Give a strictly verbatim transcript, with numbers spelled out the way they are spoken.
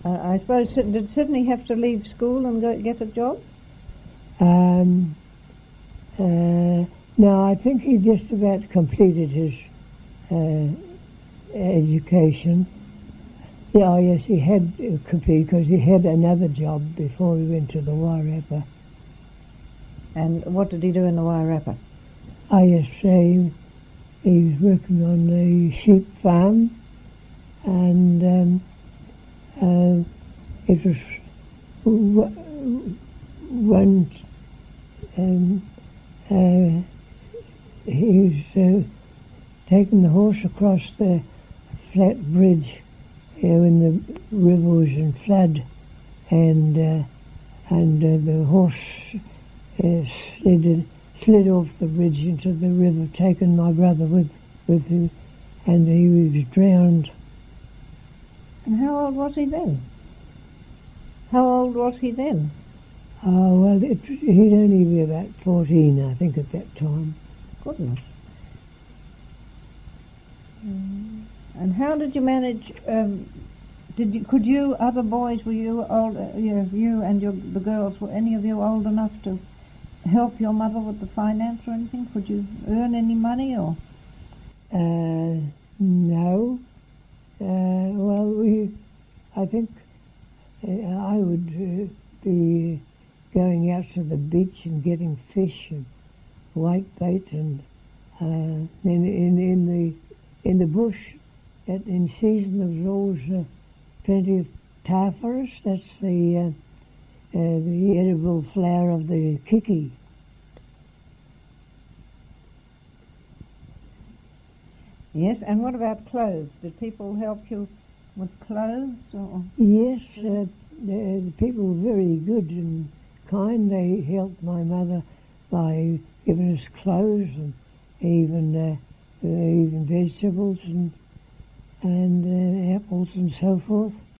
Uh, I suppose, Sid- did Sydney have to leave school and go get a job? Um, uh, no, I think he just about completed his uh, education. Yeah, yes, he had uh, completed because he had another job before he went to the Wairarapa. And what did he do in the Wairarapa? I yes, he, he was working on the sheep farm, and um, uh, it was w- one. Um, uh, he was uh, taking the horse across the flat bridge, you know, when the river was in flood, and uh, and uh, the horse uh, slid, slid off the bridge into the river, taking my brother with with him, and he was drowned. And how old was he then? How old was he then? Oh, well, it, he'd only be about fourteen, I think, at that time. Goodness. Mm. And how did you manage? Um, did you? Could you? Other boys? Were you old? Uh, you, you and your the girls. Were any of you old enough to help your mother with the finance or anything? Could you earn any money or? Uh, no. Uh, well, we. I think uh, I would uh, be going out to the beach and getting fish and white bait, and uh, in, in in the in the bush. At, in season, there was always uh, plenty of tafiras. That's the uh, uh, the edible flower of the kiki. Yes. And what about clothes? Did people help you with clothes or? Yes, uh, the, the people were very good and kind. They helped my mother by giving us clothes and even uh, uh, even vegetables and and uh, apples and so forth.